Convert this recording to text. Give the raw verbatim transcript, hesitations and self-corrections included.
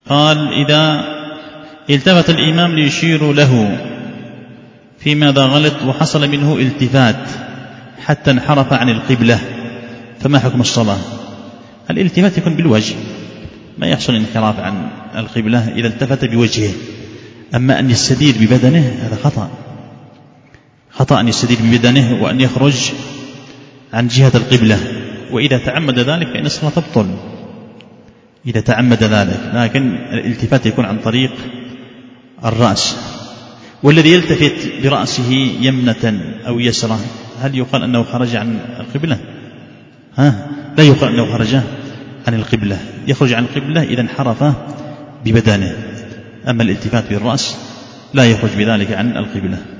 قال: إذا التفت الإمام ليشير له في ماذا غلط وحصل منه التفات حتى انحرف عن القبلة، فما حكم الصلاة؟ الالتفات يكون بالوجه، ما يحصل انحراف عن القبلة إذا التفت بوجهه. أما أن يستدير ببدنه هذا خطأ، خطأ أن يستدير ببدنه وأن يخرج عن جهة القبلة، وإذا تعمد ذلك فإن الصلاة تبطل إذا تعمد ذلك. لكن الالتفات يكون عن طريق الرأس. والذي يلتفت برأسه يمنة أو يسرة هل يقال أنه خرج عن القبلة؟ ها؟ لا يقال أنه خرج عن القبلة، يخرج عن القبلة إذا انحرف ببدنه. أما الالتفات بالرأس لا يخرج بذلك عن القبلة.